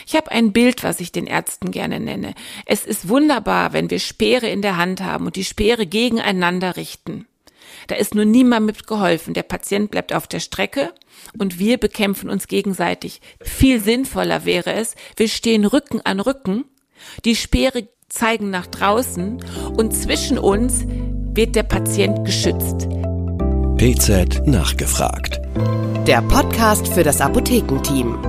Ich habe ein Bild, was ich den Ärzten gerne nenne. Es ist wunderbar, wenn wir Speere in der Hand haben und die Speere gegeneinander richten. Da ist nur niemand mitgeholfen. Der Patient bleibt auf der Strecke und wir bekämpfen uns gegenseitig. Viel sinnvoller wäre es, wir stehen Rücken an Rücken, die Speere zeigen nach draußen und zwischen uns wird der Patient geschützt. PZ nachgefragt. Der Podcast für das Apothekenteam.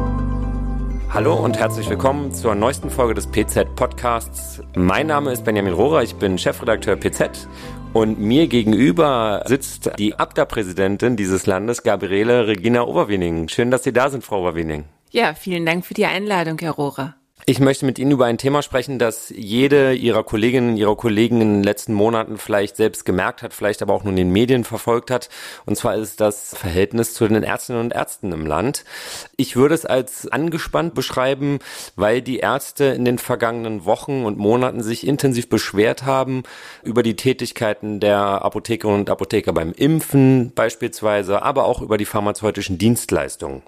Hallo und herzlich willkommen zur neuesten Folge des PZ-Podcasts. Mein Name ist Benjamin Rohrer, ich bin Chefredakteur PZ und mir gegenüber sitzt die ABDA-Präsidentin dieses Landes, Gabriele Regina Overwiening. Schön, dass Sie da sind, Frau Overwiening. Ja, vielen Dank für die Einladung, Herr Rohrer. Ich möchte mit Ihnen über ein Thema sprechen, das jede Ihrer Kolleginnen, Ihrer Kollegen in den letzten Monaten vielleicht selbst gemerkt hat, vielleicht aber auch nur in den Medien verfolgt hat. Und zwar ist das Verhältnis zu den Ärztinnen und Ärzten im Land. Ich würde es als angespannt beschreiben, weil die Ärzte in den vergangenen Wochen und Monaten sich intensiv beschwert haben über die Tätigkeiten der Apothekerinnen und Apotheker beim Impfen beispielsweise, aber auch über die pharmazeutischen Dienstleistungen.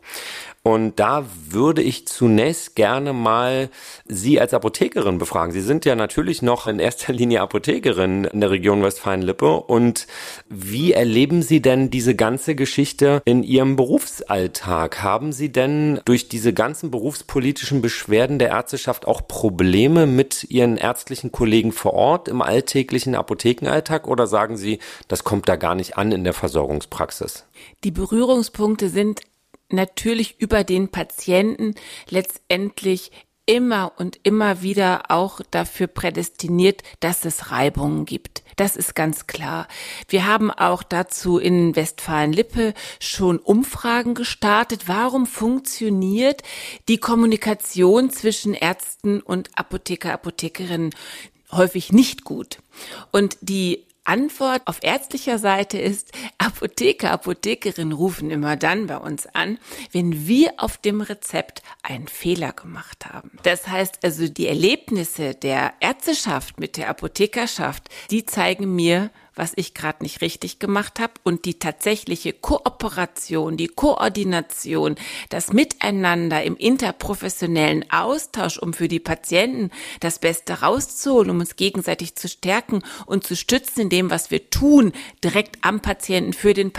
Und da würde ich zunächst gerne mal Sie als Apothekerin befragen. Sie sind ja natürlich noch in erster Linie Apothekerin in der Region Westfalen-Lippe. Und wie erleben Sie denn diese ganze Geschichte in Ihrem Berufsalltag? Haben Sie denn durch diese ganzen berufspolitischen Beschwerden der Ärzteschaft auch Probleme mit Ihren ärztlichen Kollegen vor Ort im alltäglichen Apothekenalltag? Oder sagen Sie, das kommt da gar nicht an in der Versorgungspraxis? Die Berührungspunkte sind natürlich über den Patienten letztendlich immer und immer wieder auch dafür prädestiniert, dass es Reibungen gibt. Das ist ganz klar. Wir haben auch dazu in Westfalen-Lippe schon Umfragen gestartet. Warum funktioniert die Kommunikation zwischen Ärzten und Apotheker, Apothekerinnen häufig nicht gut? Und die Antwort auf ärztlicher Seite ist, Apotheker, Apothekerinnen rufen immer dann bei uns an, wenn wir auf dem Rezept einen Fehler gemacht haben. Das heißt also, die Erlebnisse der Ärzteschaft mit der Apothekerschaft, die zeigen mir, was ich gerade nicht richtig gemacht habe, und die tatsächliche Kooperation, die Koordination, das Miteinander im interprofessionellen Austausch, um für die Patienten das Beste rauszuholen, um uns gegenseitig zu stärken und zu stützen in dem, was wir tun, direkt am Patienten,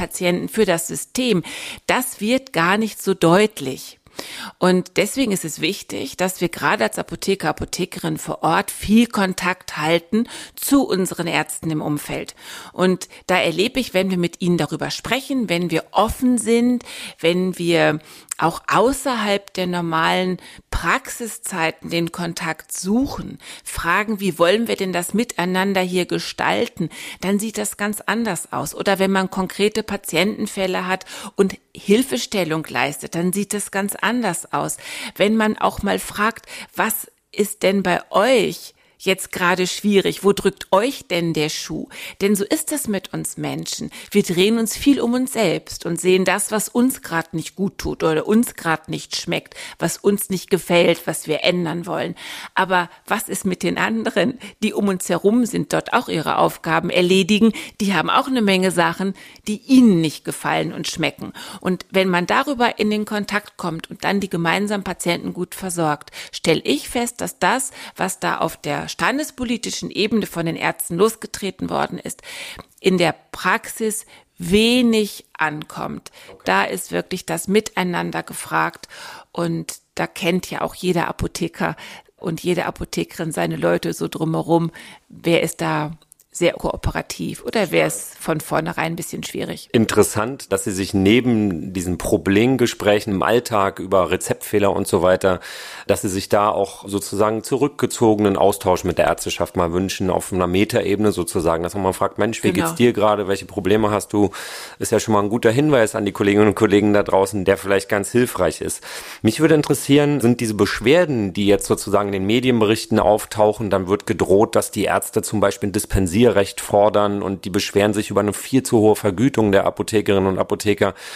für das System, das wird gar nicht so deutlich. Und deswegen ist es wichtig, dass wir gerade als Apotheker, Apothekerin vor Ort viel Kontakt halten zu unseren Ärzten im Umfeld. Und da erlebe ich, wenn wir mit ihnen darüber sprechen, wenn wir offen sind, wenn wir auch außerhalb der normalen Praxiszeiten den Kontakt suchen, fragen, wie wollen wir denn das miteinander hier gestalten, dann sieht das ganz anders aus. Oder wenn man konkrete Patientenfälle hat und Hilfestellung leistet, dann sieht das ganz anders aus. Wenn man auch mal fragt, was ist denn bei euch jetzt gerade schwierig? Wo drückt euch denn der Schuh? Denn so ist es mit uns Menschen. Wir drehen uns viel um uns selbst und sehen das, was uns gerade nicht gut tut oder uns gerade nicht schmeckt, was uns nicht gefällt, was wir ändern wollen. Aber was ist mit den anderen, die um uns herum sind, dort auch ihre Aufgaben erledigen? Die haben auch eine Menge Sachen, die ihnen nicht gefallen und schmecken. Und wenn man darüber in den Kontakt kommt und dann die gemeinsamen Patienten gut versorgt, stelle ich fest, dass das, was da auf der standespolitischen Ebene von den Ärzten losgetreten worden ist, in der Praxis wenig ankommt. Da ist wirklich das Miteinander gefragt und da kennt ja auch jeder Apotheker und jede Apothekerin seine Leute so drumherum. Wer ist da sehr kooperativ oder wäre es von vornherein ein bisschen schwierig? Interessant, dass Sie sich neben diesen Problemgesprächen im Alltag über Rezeptfehler und so weiter, dass Sie sich da auch sozusagen zurückgezogenen Austausch mit der Ärzteschaft mal wünschen, auf einer Metaebene sozusagen, dass man mal fragt, Mensch, wie geht's dir gerade, welche Probleme hast du? Ist ja schon mal ein guter Hinweis an die Kolleginnen und Kollegen da draußen, der vielleicht ganz hilfreich ist. Mich würde interessieren, sind diese Beschwerden, die jetzt sozusagen in den Medienberichten auftauchen, dann wird gedroht, dass die Ärzte zum Beispiel ein Dispensierrecht fordern und die beschweren sich über eine viel zu hohe Vergütung der Apothekerinnen und Apotheker.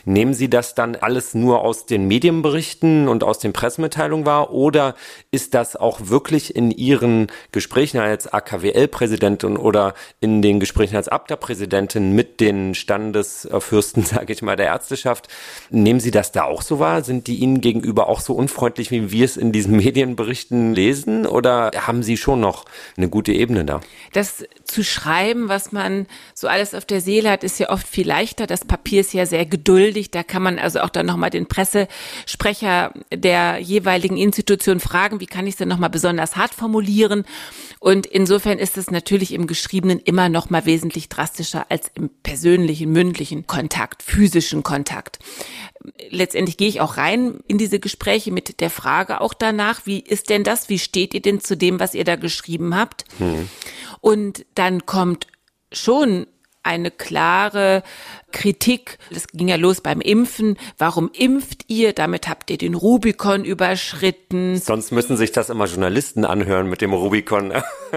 Nehmen Sie das dann alles nur aus den Medienberichten und aus den Pressemitteilungen wahr oder ist das auch wirklich in Ihren Gesprächen als AKWL-Präsidentin oder in den Gesprächen als Abda-Präsidentin mit den Standesfürsten, sage ich mal, der Ärzteschaft, nehmen Sie das da auch so wahr? Sind die Ihnen gegenüber auch so unfreundlich, wie wir es in diesen Medienberichten lesen oder haben Sie schon noch eine gute Ebene da? Das zu schreiben, was man so alles auf der Seele hat, ist ja oft viel leichter. Das Papier ist ja sehr geduldig. Da kann man also auch dann nochmal den Pressesprecher der jeweiligen Institution fragen, wie kann ich es denn nochmal besonders hart formulieren? Und insofern ist es natürlich im Geschriebenen immer noch mal wesentlich drastischer als im persönlichen, mündlichen Kontakt, physischen Kontakt. Letztendlich gehe ich auch rein in diese Gespräche mit der Frage auch danach, wie ist denn das? Wie steht ihr denn zu dem, was ihr da geschrieben habt? Und dann kommt schon eine klare Kritik. Das ging ja los beim Impfen. Warum impft ihr? Damit habt ihr den Rubikon überschritten. Sonst müssen sich das immer Journalisten anhören mit dem Rubikon.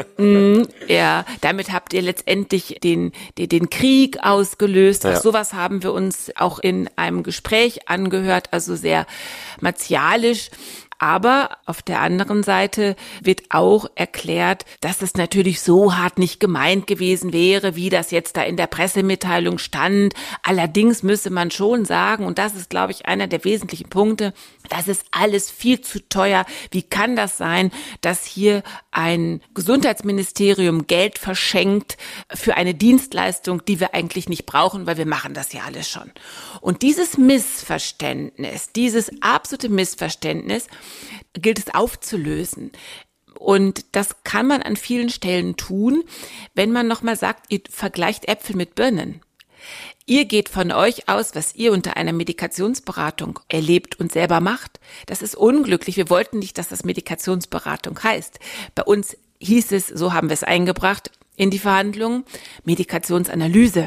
Ja, damit habt ihr letztendlich den Krieg ausgelöst. Ja. Auch sowas haben wir uns auch in einem Gespräch angehört, also sehr martialisch. Aber auf der anderen Seite wird auch erklärt, dass es natürlich so hart nicht gemeint gewesen wäre, wie das jetzt da in der Pressemitteilung stand. Allerdings müsse man schon sagen, und das ist, glaube ich, einer der wesentlichen Punkte, das ist alles viel zu teuer. Wie kann das sein, dass hier ein Gesundheitsministerium Geld verschenkt für eine Dienstleistung, die wir eigentlich nicht brauchen, weil wir machen das ja alles schon. Und dieses Missverständnis, dieses absolute Missverständnis, gilt es aufzulösen. Und das kann man an vielen Stellen tun, wenn man nochmal sagt, ihr vergleicht Äpfel mit Birnen. Ihr geht von euch aus, was ihr unter einer Medikationsberatung erlebt und selber macht. Das ist unglücklich. Wir wollten nicht, dass das Medikationsberatung heißt. Bei uns hieß es, so haben wir es eingebracht in die Verhandlungen, Medikationsanalyse.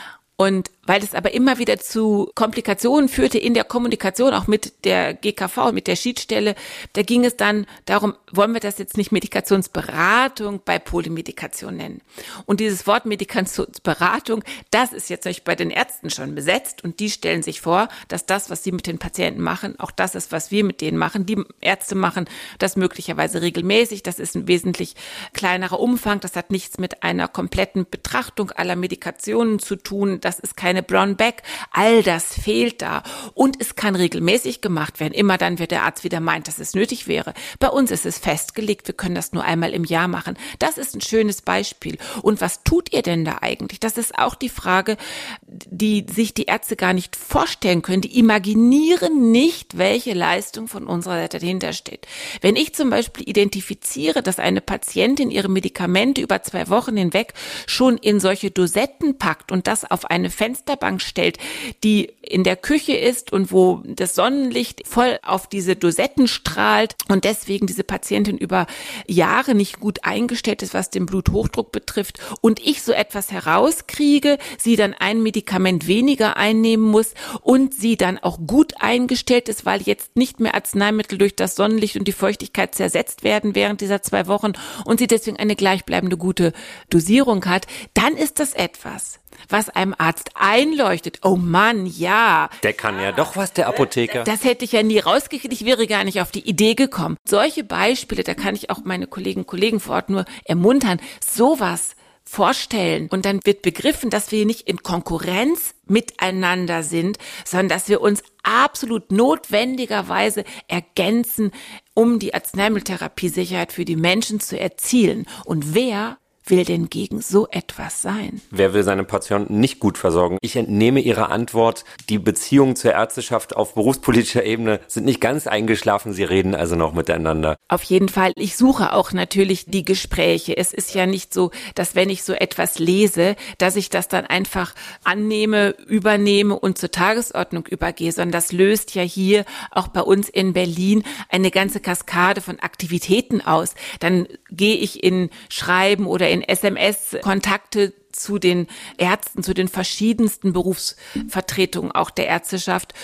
Und weil es aber immer wieder zu Komplikationen führte in der Kommunikation, auch mit der GKV, mit der Schiedsstelle, da ging es dann darum, wollen wir das jetzt nicht Medikationsberatung bei Polymedikation nennen? Und dieses Wort Medikationsberatung, das ist jetzt bei den Ärzten schon besetzt und die stellen sich vor, dass das, was sie mit den Patienten machen, auch das ist, was wir mit denen machen. Die Ärzte machen das möglicherweise regelmäßig, das ist ein wesentlich kleinerer Umfang, das hat nichts mit einer kompletten Betrachtung aller Medikationen zu tun, das ist keine Brown Bag, all das fehlt da und es kann regelmäßig gemacht werden, immer dann, wenn der Arzt wieder meint, dass es nötig wäre. Bei uns ist es festgelegt, wir können das nur einmal im Jahr machen. Das ist ein schönes Beispiel. Und was tut ihr denn da eigentlich? Das ist auch die Frage, die sich die Ärzte gar nicht vorstellen können. Die imaginieren nicht, welche Leistung von unserer Seite dahinter steht. Wenn ich zum Beispiel identifiziere, dass eine Patientin ihre Medikamente über 2 Wochen hinweg schon in solche Dosetten packt und das auf eine Fensterbank stellt, die in der Küche ist und wo das Sonnenlicht voll auf diese Dosetten strahlt und deswegen diese Patientin über Jahre nicht gut eingestellt ist, was den Bluthochdruck betrifft und ich so etwas herauskriege, sie dann ein Medikament weniger einnehmen muss und sie dann auch gut eingestellt ist, weil jetzt nicht mehr Arzneimittel durch das Sonnenlicht und die Feuchtigkeit zersetzt werden während dieser 2 Wochen und sie deswegen eine gleichbleibende gute Dosierung hat, dann ist das etwas, was einem Arzt einleuchtet. Oh Mann, ja. Der kann ja doch was, der Apotheker. Das hätte ich ja nie rausgekriegt. Ich wäre gar nicht auf die Idee gekommen. Solche Beispiele, da kann ich auch meine Kolleginnen und Kollegen vor Ort nur ermuntern, sowas vorstellen. Und dann wird begriffen, dass wir nicht in Konkurrenz miteinander sind, sondern dass wir uns absolut notwendigerweise ergänzen, um die Arzneimitteltherapiesicherheit für die Menschen zu erzielen. Und wer will denn gegen so etwas sein? Wer will seine Patienten nicht gut versorgen? Ich entnehme Ihrer Antwort, die Beziehungen zur Ärzteschaft auf berufspolitischer Ebene sind nicht ganz eingeschlafen, Sie reden also noch miteinander. Auf jeden Fall. Ich suche auch natürlich die Gespräche. Es ist ja nicht so, dass wenn ich so etwas lese, dass ich das dann einfach annehme, übernehme und zur Tagesordnung übergehe, sondern das löst ja hier auch bei uns in Berlin eine ganze Kaskade von Aktivitäten aus. Dann gehe ich in Schreiben oder in SMS-Kontakte zu den Ärzten, zu den verschiedensten Berufsvertretungen auch der Ärzteschaft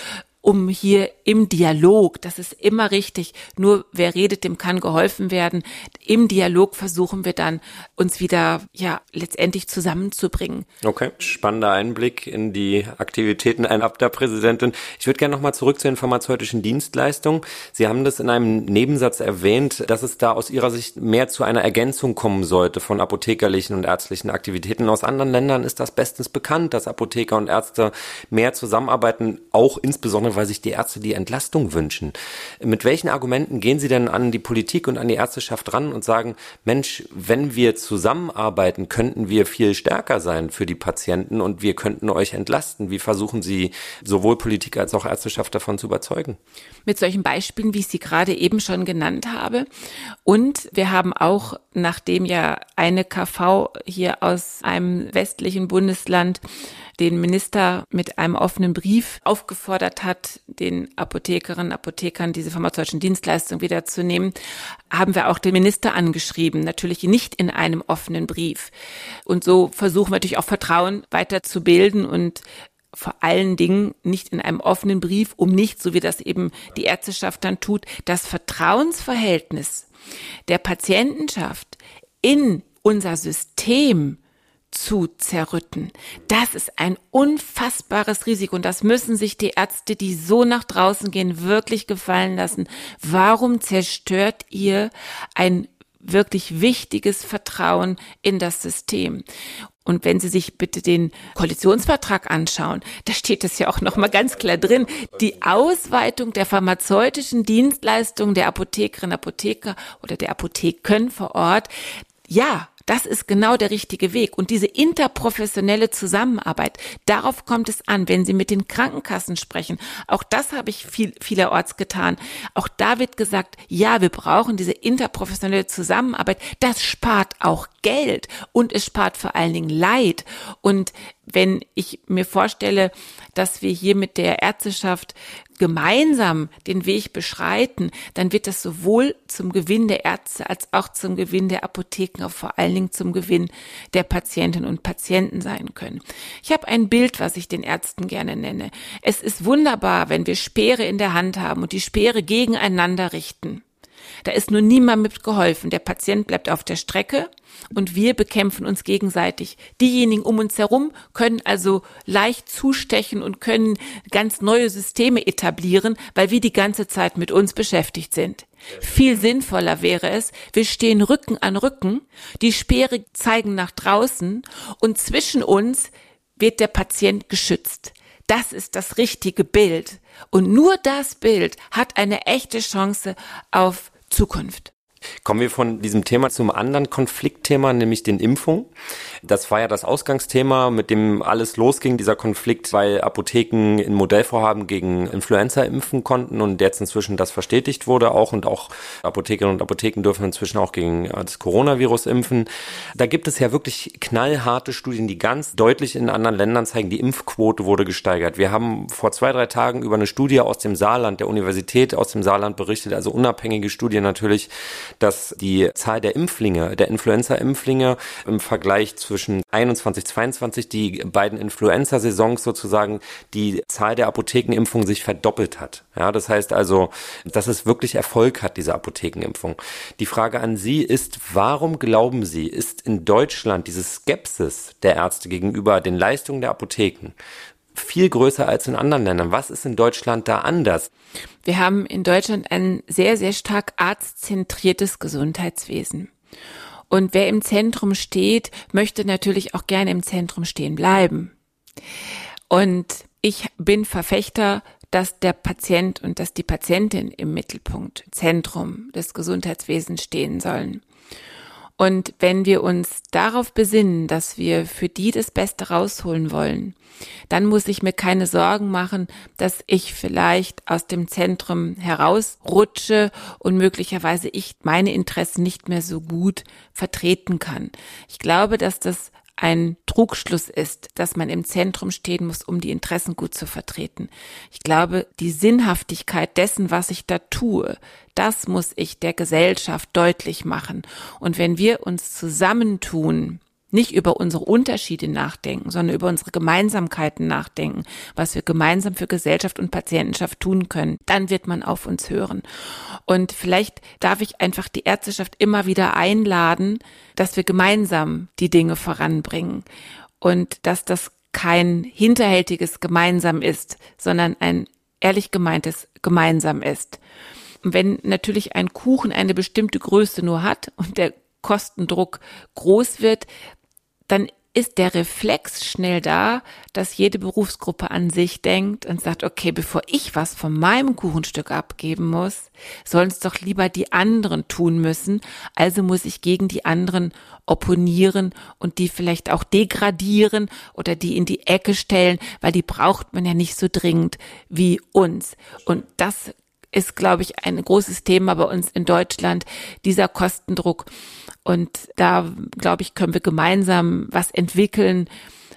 um hier im Dialog, das ist immer richtig, nur wer redet, dem kann geholfen werden. Im Dialog versuchen wir dann, uns wieder, letztendlich zusammenzubringen. Okay, spannender Einblick in die Aktivitäten einer Abda-Präsidentin. Ich würde gerne nochmal zurück zu den pharmazeutischen Dienstleistungen. Sie haben das in einem Nebensatz erwähnt, dass es da aus Ihrer Sicht mehr zu einer Ergänzung kommen sollte von apothekerlichen und ärztlichen Aktivitäten. Aus anderen Ländern ist das bestens bekannt, dass Apotheker und Ärzte mehr zusammenarbeiten, auch insbesondere, weil sich die Ärzte die Entlastung wünschen. Mit welchen Argumenten gehen Sie denn an die Politik und an die Ärzteschaft ran und sagen, Mensch, wenn wir zusammenarbeiten, könnten wir viel stärker sein für die Patienten und wir könnten euch entlasten? Wie versuchen Sie sowohl Politik als auch Ärzteschaft davon zu überzeugen? Mit solchen Beispielen, wie ich sie gerade eben schon genannt habe. Und wir haben auch, nachdem ja eine KV hier aus einem westlichen Bundesland den Minister mit einem offenen Brief aufgefordert hat, den Apothekerinnen und Apothekern diese pharmazeutischen Dienstleistungen wiederzunehmen, haben wir auch den Minister angeschrieben, natürlich nicht in einem offenen Brief. Und so versuchen wir natürlich auch Vertrauen weiterzubilden und vor allen Dingen nicht in einem offenen Brief, um nicht, so wie das eben die Ärzteschaft dann tut, das Vertrauensverhältnis der Patientenschaft in unser System zu zerrütten. Das ist ein unfassbares Risiko und das müssen sich die Ärzte, die so nach draußen gehen, wirklich gefallen lassen. Warum zerstört ihr ein wirklich wichtiges Vertrauen in das System? Und wenn Sie sich bitte den Koalitionsvertrag anschauen, da steht es ja auch noch mal ganz klar drin, die Ausweitung der pharmazeutischen Dienstleistungen der Apothekerinnen, Apotheker oder der Apotheken vor Ort, ja, das ist genau der richtige Weg. Und diese interprofessionelle Zusammenarbeit, darauf kommt es an, wenn Sie mit den Krankenkassen sprechen. Auch das habe ich vielerorts getan. Auch da wird gesagt, ja, wir brauchen diese interprofessionelle Zusammenarbeit. Das spart auch Geld und es spart vor allen Dingen Leid. Und wenn ich mir vorstelle, dass wir hier mit der Ärzteschaft gemeinsam den Weg beschreiten, dann wird das sowohl zum Gewinn der Ärzte als auch zum Gewinn der Apotheken, vor allen Dingen zum Gewinn der Patientinnen und Patienten sein können. Ich habe ein Bild, was ich den Ärzten gerne nenne. Es ist wunderbar, wenn wir Speere in der Hand haben und die Speere gegeneinander richten. Da ist nur niemand mitgeholfen. Der Patient bleibt auf der Strecke und wir bekämpfen uns gegenseitig. Diejenigen um uns herum können also leicht zustechen und können ganz neue Systeme etablieren, weil wir die ganze Zeit mit uns beschäftigt sind. Viel sinnvoller wäre es, wir stehen Rücken an Rücken, die Speere zeigen nach draußen und zwischen uns wird der Patient geschützt. Das ist das richtige Bild. Und nur das Bild hat eine echte Chance auf Zukunft. Kommen wir von diesem Thema zum anderen Konfliktthema, nämlich den Impfungen. Das war ja das Ausgangsthema, mit dem alles losging, dieser Konflikt, weil Apotheken in Modellvorhaben gegen Influenza impfen konnten und jetzt inzwischen das verstetigt wurde auch und auch Apothekerinnen und Apotheken dürfen inzwischen auch gegen das Coronavirus impfen. Da gibt es ja wirklich knallharte Studien, die ganz deutlich in anderen Ländern zeigen, die Impfquote wurde gesteigert. Wir haben vor 2-3 Tagen über eine Studie aus dem Saarland, der Universität aus dem Saarland berichtet, also unabhängige Studie natürlich, dass die Zahl der Impflinge, der Influenza-Impflinge im Vergleich zwischen 21, 22, die beiden Influenza-Saisons sozusagen, die Zahl der Apothekenimpfungen sich verdoppelt hat. Ja, das heißt also, dass es wirklich Erfolg hat, diese Apothekenimpfung. Die Frage an Sie ist, warum glauben Sie, ist in Deutschland diese Skepsis der Ärzte gegenüber den Leistungen der Apotheken viel größer als in anderen Ländern? Was ist in Deutschland da anders? Wir haben in Deutschland ein sehr, sehr stark arztzentriertes Gesundheitswesen. Und wer im Zentrum steht, möchte natürlich auch gerne im Zentrum stehen bleiben. Und ich bin Verfechter, dass der Patient und dass die Patientin im Mittelpunkt, Zentrum des Gesundheitswesens stehen sollen. Und wenn wir uns darauf besinnen, dass wir für die das Beste rausholen wollen, dann muss ich mir keine Sorgen machen, dass ich vielleicht aus dem Zentrum herausrutsche und möglicherweise ich meine Interessen nicht mehr so gut vertreten kann. Ich glaube, dass das ein Trugschluss ist, dass man im Zentrum stehen muss, um die Interessen gut zu vertreten. Ich glaube, die Sinnhaftigkeit dessen, was ich da tue, das muss ich der Gesellschaft deutlich machen. Und wenn wir uns zusammentun, nicht über unsere Unterschiede nachdenken, sondern über unsere Gemeinsamkeiten nachdenken, was wir gemeinsam für Gesellschaft und Patientenschaft tun können, dann wird man auf uns hören. Und vielleicht darf ich einfach die Ärzteschaft immer wieder einladen, dass wir gemeinsam die Dinge voranbringen und dass das kein hinterhältiges Gemeinsam ist, sondern ein ehrlich gemeintes Gemeinsam ist. Und wenn natürlich ein Kuchen eine bestimmte Größe nur hat und der Kostendruck groß wird, dann ist der Reflex schnell da, dass jede Berufsgruppe an sich denkt und sagt, okay, bevor ich was von meinem Kuchenstück abgeben muss, sollen es doch lieber die anderen tun müssen. Also muss ich gegen die anderen opponieren und die vielleicht auch degradieren oder die in die Ecke stellen, weil die braucht man ja nicht so dringend wie uns. Und das ist, glaube ich, ein großes Thema bei uns in Deutschland, dieser Kostendruck. Und da, glaube ich, können wir gemeinsam was entwickeln,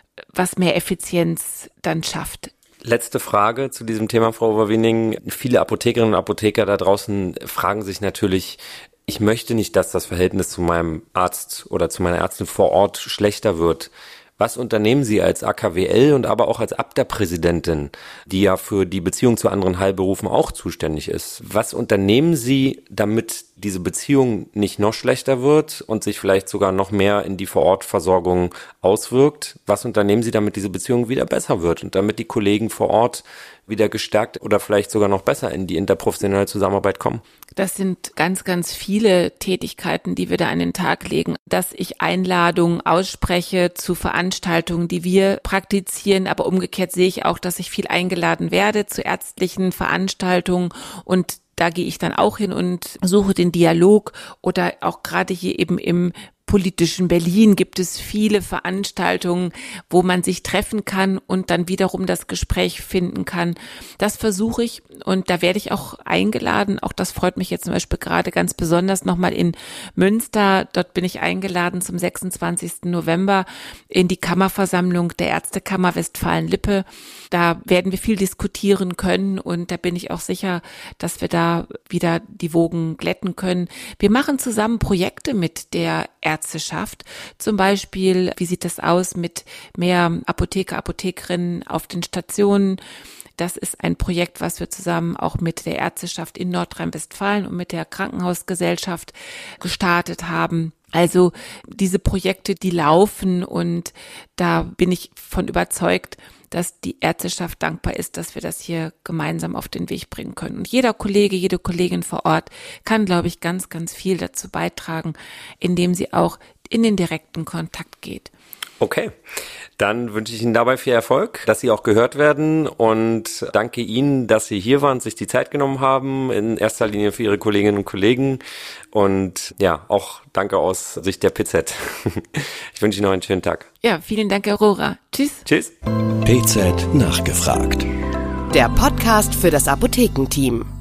was mehr Effizienz dann schafft. Letzte Frage zu diesem Thema, Frau Overwiening. Viele Apothekerinnen und Apotheker da draußen fragen sich natürlich, ich möchte nicht, dass das Verhältnis zu meinem Arzt oder zu meiner Ärztin vor Ort schlechter wird. Was unternehmen Sie als AKWL und aber auch als Abda-Präsidentin, die ja für die Beziehung zu anderen Heilberufen auch zuständig ist? Was unternehmen Sie, damit diese Beziehung nicht noch schlechter wird und sich vielleicht sogar noch mehr in die Vorortversorgung auswirkt? Was unternehmen Sie, damit diese Beziehung wieder besser wird und damit die Kollegen vor Ort wieder gestärkt oder vielleicht sogar noch besser in die interprofessionelle Zusammenarbeit kommen? Das sind ganz, ganz viele Tätigkeiten, die wir da an den Tag legen. Dass ich Einladungen ausspreche zu Veranstaltungen, die wir praktizieren, aber umgekehrt sehe ich auch, dass ich viel eingeladen werde zu ärztlichen Veranstaltungen und da gehe ich dann auch hin und suche den Dialog oder auch gerade hier eben im politischen Berlin gibt es viele Veranstaltungen, wo man sich treffen kann und dann wiederum das Gespräch finden kann. Das versuche ich und da werde ich auch eingeladen. Auch das freut mich jetzt zum Beispiel gerade ganz besonders nochmal in Münster. Dort bin ich eingeladen zum 26. November in die Kammerversammlung der Ärztekammer Westfalen-Lippe. Da werden wir viel diskutieren können und da bin ich auch sicher, dass wir da wieder die Wogen glätten können. Wir machen zusammen Projekte mit der Ärzteschaft. Zum Beispiel, wie sieht das aus mit mehr Apotheker, Apothekerinnen auf den Stationen? Das ist ein Projekt, was wir zusammen auch mit der Ärzteschaft in Nordrhein-Westfalen und mit der Krankenhausgesellschaft gestartet haben. Also diese Projekte, die laufen und da bin ich von überzeugt, dass die Ärzteschaft dankbar ist, dass wir das hier gemeinsam auf den Weg bringen können. Und jeder Kollege, jede Kollegin vor Ort kann, glaube ich, ganz, ganz viel dazu beitragen, indem sie auch in den direkten Kontakt geht. Okay, dann wünsche ich Ihnen dabei viel Erfolg, dass Sie auch gehört werden und danke Ihnen, dass Sie hier waren, sich die Zeit genommen haben, in erster Linie für Ihre Kolleginnen und Kollegen und ja, auch danke aus Sicht der PZ. Ich wünsche Ihnen noch einen schönen Tag. Ja, vielen Dank, Herr Rohrer. Tschüss. PZ nachgefragt. Der Podcast für das Apothekenteam.